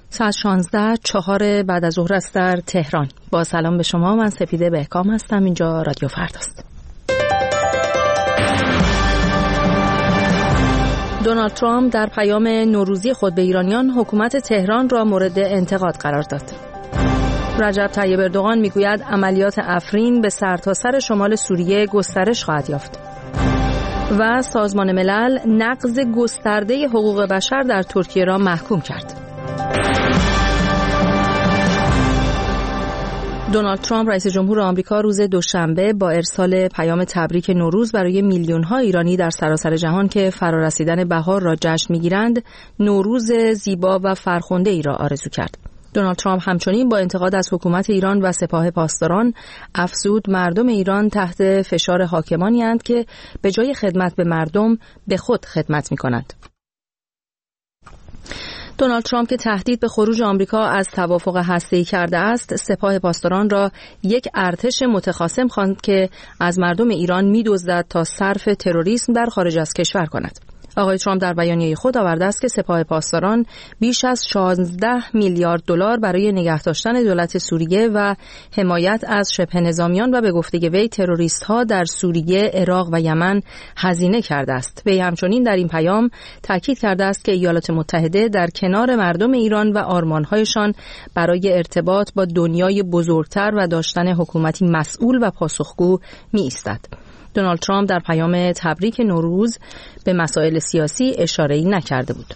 ساعت 16:04 بعد از ظهر است در تهران. با سلام به شما، من سپیده بهکام هستم. اینجا رادیو فرداست. دونالد ترامپ در پیام نوروزی خود به ایرانیان حکومت تهران را مورد انتقاد قرار داد. رجب طیب اردوغان میگوید عملیات افرین به سرتاسر شمال سوریه گسترش خواهد یافت. و سازمان ملل نقض گسترده حقوق بشر در ترکیه را محکوم کرد. دونالد ترامپ رئیس جمهور آمریکا روز دوشنبه با ارسال پیام تبریک نوروز برای میلیون‌ها ایرانی در سراسر جهان که فرارسیدن بهار را جشن می‌گیرند، نوروز زیبا و فرخنده‌ای را آرزو کرد. دونالد ترامپ همچنین با انتقاد از حکومت ایران و سپاه پاسداران افزود مردم ایران تحت فشار حاکمانی اند که به جای خدمت به مردم به خود خدمت می‌کنند. دونالد ترامپ که تهدید به خروج آمریکا از توافق هسته‌ای کرده است، سپاه پاسداران را یک ارتش متخاصم خواند که از مردم ایران می‌دزدد تا صرف تروریسم در خارج از کشور کند. آقای ترامپ در بیانیه خود آورده است که سپاه پاسداران بیش از 16 میلیارد دلار برای نگه داشتن دولت سوریه و حمایت از شبه نظامیان و به گفته وی تروریست‌ها در سوریه، عراق و یمن هزینه کرده است. وی همچنین در این پیام تاکید کرده است که ایالات متحده در کنار مردم ایران و آرمان‌هایشان برای ارتباط با دنیای بزرگتر و داشتن حکومتی مسئول و پاسخگو می‌ایستد. دونالد ترامپ در پیام تبریک نوروز به مسائل سیاسی اشاره‌ای نکرده بود.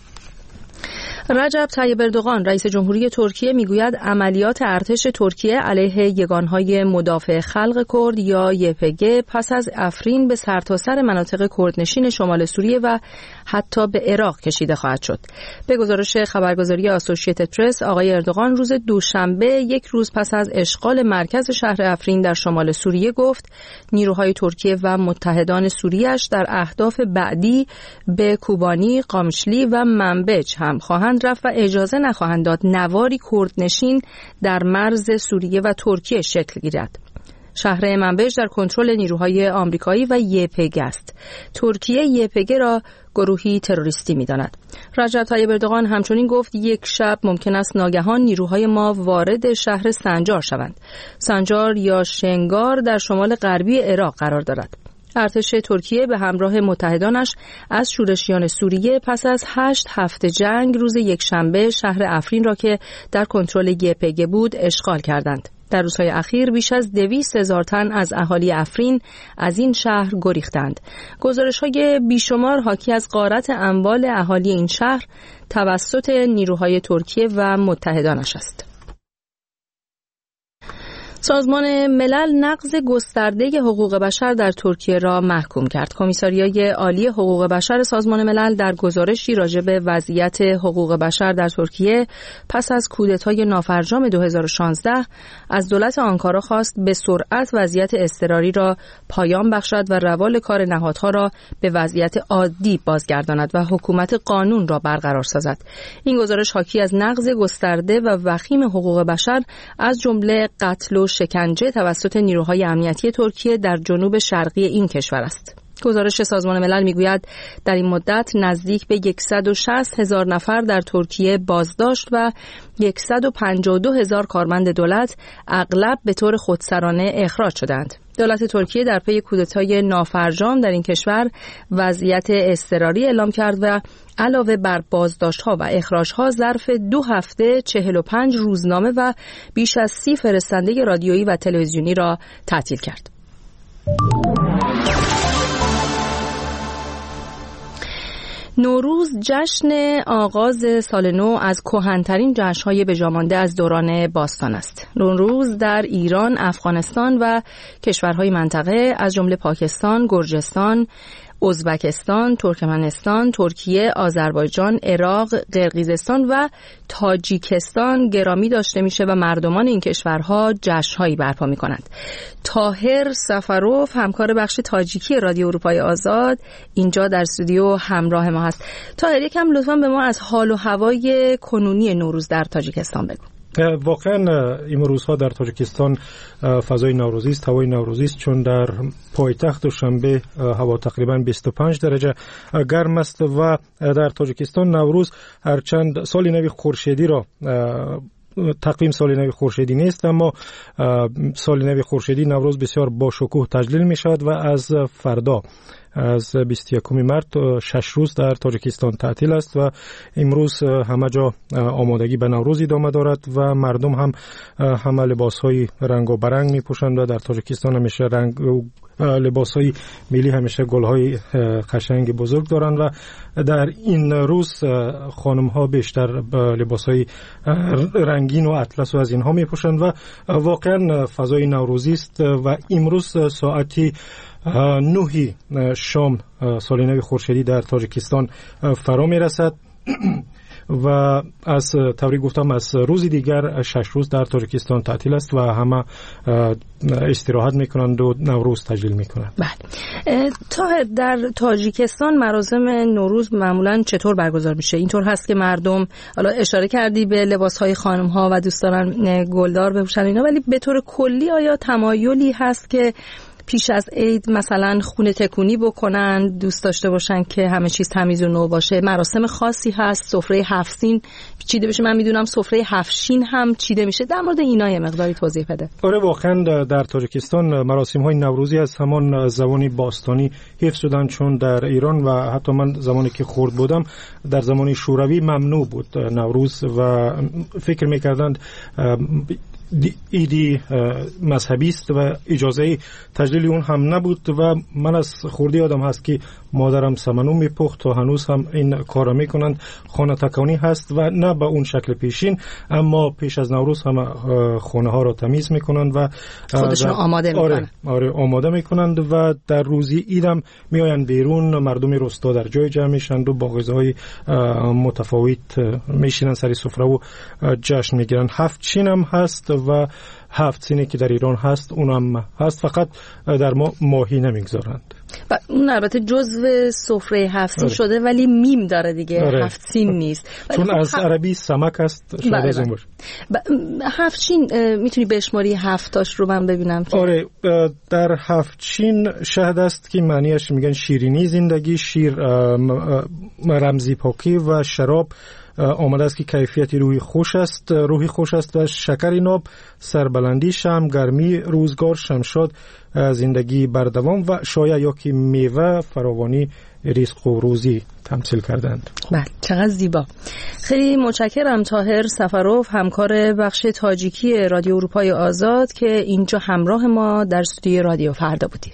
رجب طیب اردوغان رئیس جمهوری ترکیه میگوید عملیات ارتش ترکیه علیه یگانهای مدافع خلق کرد یا YPG پس از افرین به سرتاسر مناطق کردنشین شمال سوریه و حتی به عراق کشیده خواهد شد. به گزارش خبرگزاری آسوشییتد پرس، آقای اردوغان روز دوشنبه یک روز پس از اشغال مرکز شهر افرین در شمال سوریه گفت نیروهای ترکیه و متحدان سوریه‌اش در اهداف بعدی به کوبانی، قامشلی و منبج هم خواهند رفت و اجازه نخواهند داد نواری کردنشین در مرز سوریه و ترکیه شکل گیرد. شهر منبج در کنترل نیروهای آمریکایی و YPG است. ترکیه YPG را گروهی تروریستی می‌داند. رجب طیب اردوغان همچنین گفت یک شب ممکن است ناگهان نیروهای ما وارد شهر سنجار شوند. سنجار یا شنگار در شمال غربی عراق قرار دارد. ارتش ترکیه به همراه متحدانش از شورشیان سوریه پس از 8 هفته جنگ روز یکشنبه شهر افرین را که در کنترل YPG بود اشغال کردند. در روزهای اخیر بیش از 200,000 تن از اهالی افرین از این شهر گریختند. گزارش‌های بیشمار حاکی از غارت اموال اهالی این شهر توسط نیروهای ترکیه و متحدانش است. سازمان ملل نقض گسترده حقوق بشر در ترکیه را محکوم کرد. کمیساریای عالی حقوق بشر سازمان ملل در گزارشی راجع به وضعیت حقوق بشر در ترکیه پس از کودتای نافرجام 2016 از دولت آنکارا خواست به سرعت وضعیت اضطراری را پایان بخشد و روال کار نهادها را به وضعیت عادی بازگرداند و حکومت قانون را برقرار سازد. این گزارش حاکی از نقض گسترده و وخیم حقوق بشر از جمله قتل و شکنجه توسط نیروهای امنیتی ترکیه در جنوب شرقی این کشور است. گزارش سازمان ملل میگوید در این مدت نزدیک به 160,000 نفر در ترکیه بازداشت و 152,000 کارمند دولت اغلب به طور خودسرانه اخراج شدند. دولت ترکیه در پی کودتای نافرجام در این کشور وضعیت اضطراری اعلام کرد و علاوه بر بازداشت‌ها و اخراج‌ها ظرف 2 هفته 45 روزنامه و بیش از 30 فرستنده رادیویی و تلویزیونی را تعطیل کرد. نوروز جشن آغاز سال نو از کهن‌ترین جشن‌های بجامانده از دوران باستان است. نوروز در ایران، افغانستان و کشورهای منطقه از جمله پاکستان، گرجستان، ازبکستان، ترکمنستان، ترکیه، آذربایجان، عراق، قرقیزستان و تاجیکستان گرامی داشته میشه و مردمان این کشورها جشن‌هایی برپا می‌کنند. طاهر سفروف، همکار بخش تاجیکی رادیو اروپای آزاد، اینجا در استودیو همراه ما هست. طاهر، یکم لطفاً به ما از حال و هوای کنونی نوروز در تاجیکستان بگو. واقعا این روزها در تاجیکستان فضای نوروزی است، هوای نوروزی است، چون در پایتخت دوشنبه هوا تقریبا 25 درجه گرم است و در تاجیکستان نوروز هرچند سال نو خورشیدی را تقویم سال نو خورشیدی نیست، اما سال نو خورشیدی نوروز بسیار با شکوه تجلیل می شود و از فردا از 21 مارس 6 روز در تاجیکستان تعطیل است و امروز همه جا آمادگی به نوروز ادامه دارد و مردم هم همه لباس‌های رنگ و برنگ می‌پوشند و در تاجیکستان همیشه لباس‌های ملی همیشه گل‌های قشنگ بزرگ دارند و در این روز خانم‌ها بیشتر لباس‌های رنگین و اطلس و از اینها می‌پوشند و واقعا فضای نوروزی است و امروز ساعتی 9 شام سال نو خورشیدی در تاجیکستان فرا میرسد و از طوری گفتم از روز دیگر 6 روز در تاجیکستان تعطیل است و همه استراحت میکنند و نوروز تجلیل میکنند. بله. در تاجیکستان مراسم نوروز معمولا چطور برگزار میشه؟ اینطور هست که مردم، حالا اشاره کردی به لباسهای خانم ها و دوست دارن گلدار بپوشن اینا، ولی به طور کلی آیا تمایلی هست که پیش از عید مثلا خونه تکونی بکنن، دوست داشته باشن که همه چیز تمیز و نو باشه؟ مراسم خاصی هست؟ سفره 7 سین چیده بشه؟ من میدونم سفره 7 شین هم چیده میشه. در مورد اینا یه مقداری توضیح بده. آره واقعا در تاجیکستان مراسم های نوروزی از همان زمان باستانی حفظ شدن، چون در ایران و حتی من زمانی که خرد بودم در زمان شوروی ممنوع بود نوروز و فکر میکردند ایدی مذهبی است و اجازه تجلیل اون هم نبود و من از خردی آدم هست که مادرم سمنو میپخت و هنوز هم این کار میکنند. خانه تکانی هست و نه به اون شکل پیشین، اما پیش از نوروز هم خانه ها را تمیز میکنند و خودشون آماده میکنند. آره آماده میکنند و در روزی ایدم میآیند بیرون، مردم رستا در جای جمع میشند و با غذاهای متفاوت میشینند سر سفره و جشن میگیرند. 7 چین هم هست و 7 سینی که در ایران هست اونم هست، فقط در ماهی نمیگذارند و اون البته جزو سفره 7 سین شده ولی میم داره دیگه. 7 سین نیست چون از عربی سمک است. شاید از اون باشه. 7 چین میتونی بشماری 7 تاش رو من ببینم که آره در 7 چین شهد است که معنیش میگن شیرینی زندگی، شیر رمزی پاکی و شراب آمده است که کیفیت روحی خوش است و شکر ناب، سربلندی، شم، گرمی، روزگار، شمشاد، زندگی بردوام و شایع یا که میوه، فراوانی، رزق و روزی تمثیل کردند. بله چقدر زیبا. خیلی متشکرم طاهر سفروف، همکار بخش تاجیکی رادیو اروپای آزاد که اینجا همراه ما در استودیوی رادیو فردا بودی.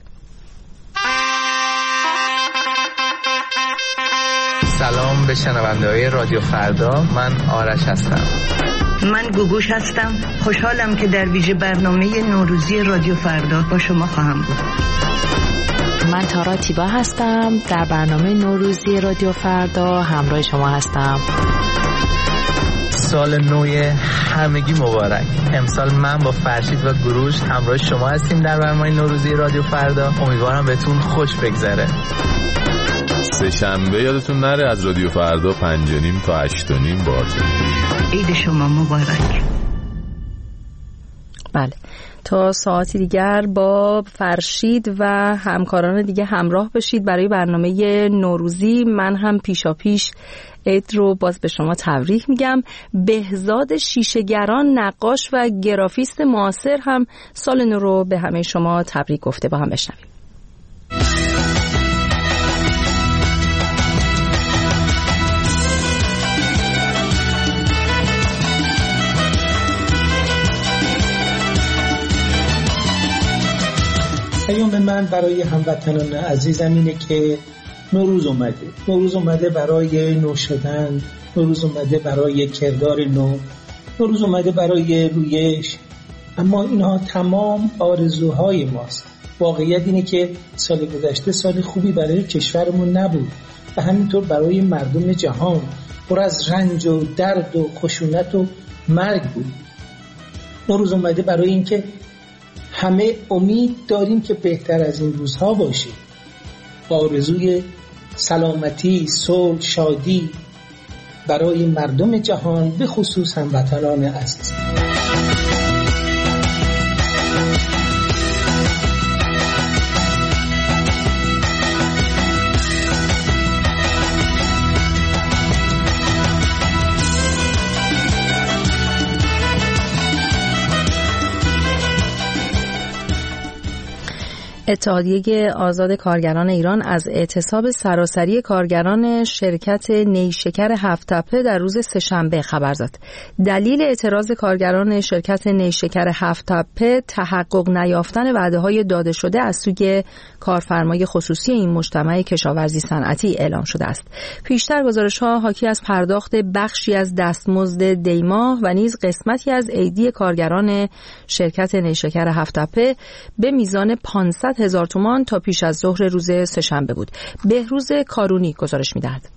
سلام به شنونده‌های رادیو فردا، من آرش هستم. من گوگوش هستم. خوشحالم که در ویژه برنامه نوروزی رادیو فردا با شما خواهم بود. من تارا تیبا هستم. در برنامه نوروزی رادیو فردا همراه شما هستم. سال نو همگی مبارک. امسال من با فرشید و گروش همراه شما هستیم در برنامه نوروزی رادیو فردا. امیدوارم بهتون خوش بگذره. سه‌شنبه یادتون نره از رادیو فردا 5:30 تا 8:30 باهاتون. عید شما مبارک. بله تا ساعتی دیگر با فرشید و همکاران دیگه همراه بشید برای برنامه نوروزی. من هم پیشاپیش عید رو باز به شما تبریک میگم. بهزاد شیشه‌گران، نقاش و گرافیست معاصر هم سال نو رو به همه شما تبریک گفته. با هم بشنویم. پیام من برای هموطنان عزیزم اینه که نوروز اومده برای نو شدن، نوروز اومده برای کردار نو، نوروز اومده برای رویش، اما اینها تمام آرزوهای ماست. واقعیت اینه که سال گذشته سال خوبی برای کشورمون نبود و همینطور برای مردم جهان پر از رنج و درد و خشونت و مرگ بود. نوروز اومده برای اینکه همه امید داریم که بهتر از این روزها باشه. آرزوی سلامتی، صلح، شادی برای مردم جهان به خصوص هموطنان عزیز. اتحادیه آزاد کارگران ایران از اعتصاب سراسری کارگران شرکت نیشکر هفت‌تپه در روز سه‌شنبه خبر داد. دلیل اعتراض کارگران شرکت نیشکر هفت‌تپه تحقق نیافتن وعده‌های داده شده از سوی کارفرمای خصوصی این مجتمع کشاورزی صنعتی اعلام شده است. پیشتر گزارش‌ها حاکی از پرداخت بخشی از دستمزد دی‌ماه و نیز قسمتی از عیدی کارگران شرکت نیشکر هفت‌تپه به میزان 500,000 تومان تا پیش از ظهر روز سه‌شنبه بود. بهروز کارونی گزارش می‌دهد.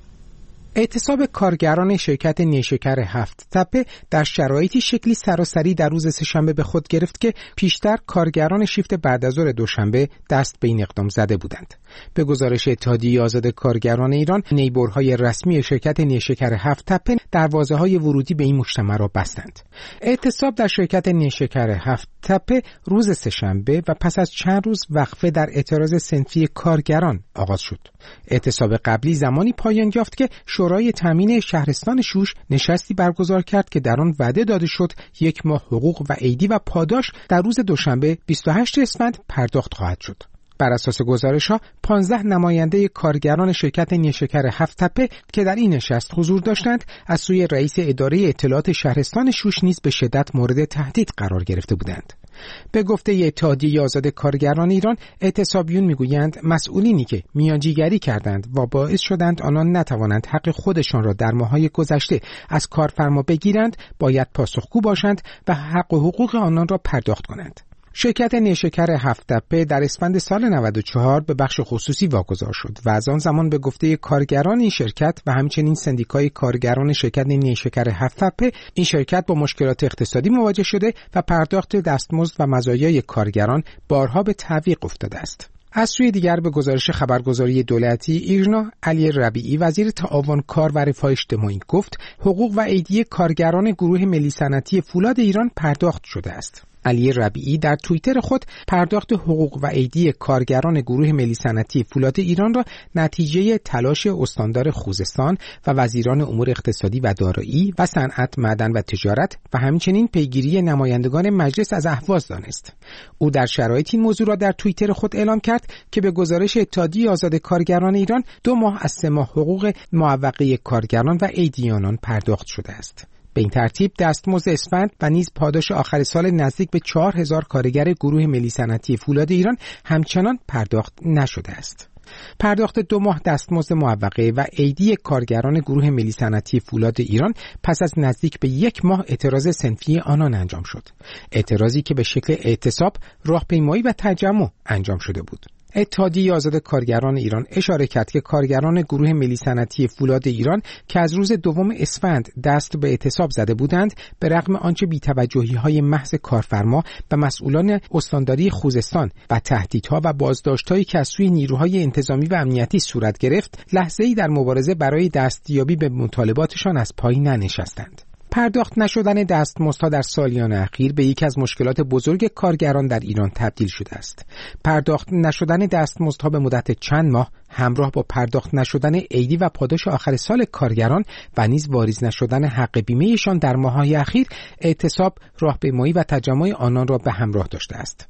اعتصاب کارگران شرکت نیشکر هفت‌تپه در شرایطی شکلی سراسری در روز سه‌شنبه به خود گرفت که پیشتر کارگران شیفت بعد از ظهر دوشنبه دست به این اقدام زده بودند. به گزارش اتحادیه آزاد کارگران ایران، نیبرهای رسمی شرکت نیشکر هفت‌تپه دروازه‌های ورودی به این مجتمع را بستند. اعتصاب در شرکت نیشکر هفت‌تپه روز سه‌شنبه و پس از چند روز وقفه در اعتراض صنفی کارگران آغاز شد. اعتصاب قبلی زمانی پایان یافت که شورای تامین شهرستان شوش نشستی برگزار کرد که در آن وعده داده شد 1 ماه حقوق و عیدی و پاداش در روز دوشنبه 28 اسفند پرداخت خواهد شد. بر اساس گزارش‌ها 15 نماینده کارگران شرکت نیشکر هفت‌تپه که در این نشست حضور داشتند از سوی رئیس اداره اطلاعات شهرستان شوش نیز به شدت مورد تهدید قرار گرفته بودند. به گفته اتحادیه آزاد کارگران ایران، اعتصابیون میگویند مسئولینی که میانجیگری کردند و باعث شدند آنان نتوانند حق خودشان را در ماه‌های گذشته از کارفرما بگیرند باید پاسخگو باشند و حق و حقوق آنان را پرداخت کنند. شرکت نیشکر هفت‌تپه در اسفند سال 94 به بخش خصوصی واگذار شد و از آن زمان به گفته کارگران این شرکت و همچنین سندیکای کارگران شرکت نیشکر هفت‌تپه این شرکت با مشکلات اقتصادی مواجه شده و پرداخت دستمزد و مزایای کارگران بارها به تعویق افتاده است. از سوی دیگر به گزارش خبرگزاری دولتی ایرنا، علی ربیعی وزیر تعاون کار و رفاه اجتماعی گفت حقوق و عیدی کارگران گروه ملی صنعتی فولاد ایران پرداخت شده است. علی ربیعی در توییتر خود پرداخت حقوق و عیدی کارگران گروه ملی صنعتی فولاد ایران را نتیجه تلاش استاندار خوزستان و وزیران امور اقتصادی و دارایی و صنعت، معدن و تجارت و همچنین پیگیری نمایندگان مجلس از اهواز دانست. او در شرایط این موضوع را در توییتر خود اعلام کرد که به گزارش اتحادیه آزاد کارگران ایران 2 ماه از 3 ماه حقوق معوقه کارگران و عیدی آنان پرداخت شده است. به این ترتیب دستمزد اسفند و نیز پاداش آخر سال نزدیک به 4000 کارگر گروه ملی صنعتی فولاد ایران همچنان پرداخت نشده است. پرداخت 2 ماه دستمزد معوقه و عیدی کارگران گروه ملی صنعتی فولاد ایران پس از نزدیک به 1 ماه اعتراض صنفی آنان انجام شد. اعتراضی که به شکل اعتصاب، راهپیمایی و تجمع انجام شده بود. اتحادیه آزاد کارگران ایران اشاره کرد که کارگران گروه ملی صنعتی فولاد ایران که از روز 2 اسفند دست به اعتصاب زده بودند، به رغم آنچه بی‌توجهی‌های محض کارفرما و مسئولان استانداری خوزستان و تهدیدها و بازداشت‌هایی که از سوی نیروهای انتظامی و امنیتی صورت گرفت، لحظه‌ای در مبارزه برای دستیابی به مطالباتشان از پای ننشستند. پرداخت نشدن دستمزدها در سالیان اخیر به یکی از مشکلات بزرگ کارگران در ایران تبدیل شده است. پرداخت نشدن دستمزدها به مدت چند ماه همراه با پرداخت نشدن عیدی و پاداش آخر سال کارگران و نیز واریز نشدن حق بیمه‌شان در ماه‌های اخیر، اعتصاب، راهپیمایی و تجمع آنان را به همراه داشته است.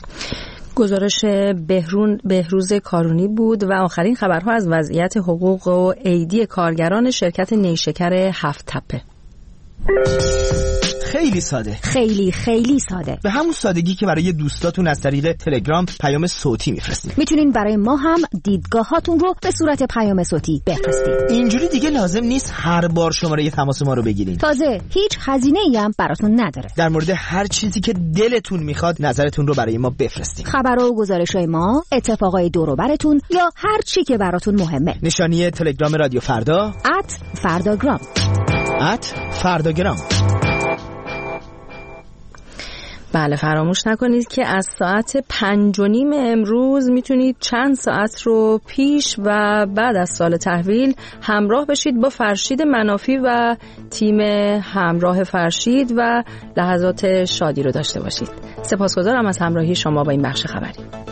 گزارش بهروز کارونی بود و آخرین خبرها از وضعیت حقوق و عیدی کارگران شرکت نیشکر هفت‌تپه. خیلی ساده، خیلی ساده، به همون سادگی که برای دوستاتون از طریق تلگرام پیام صوتی میفرستید. میتونین برای ما هم دیدگاهاتون رو به صورت پیام صوتی بفرستید. اینجوری دیگه لازم نیست هر بار شماره تماس ما رو بگیرین. تازه هیچ هزینه‌ای هم براتون نداره. در مورد هر چیزی که دلتون میخواد نظرتون رو برای ما بفرستید. خبرها و گزارش‌های ما، اتفاقای دور و براتون یا هر چی که براتون مهمه. نشانی تلگرام رادیو فردا @فرداگرام. فرداگرام. بله، فراموش نکنید که از ساعت 5:30 امروز میتونید چند ساعت رو پیش و بعد از سال تحویل همراه بشید با فرشید منافی و تیم همراه فرشید و لحظات شادی رو داشته باشید. سپاسگزارم از همراهی شما با این بخش خبری.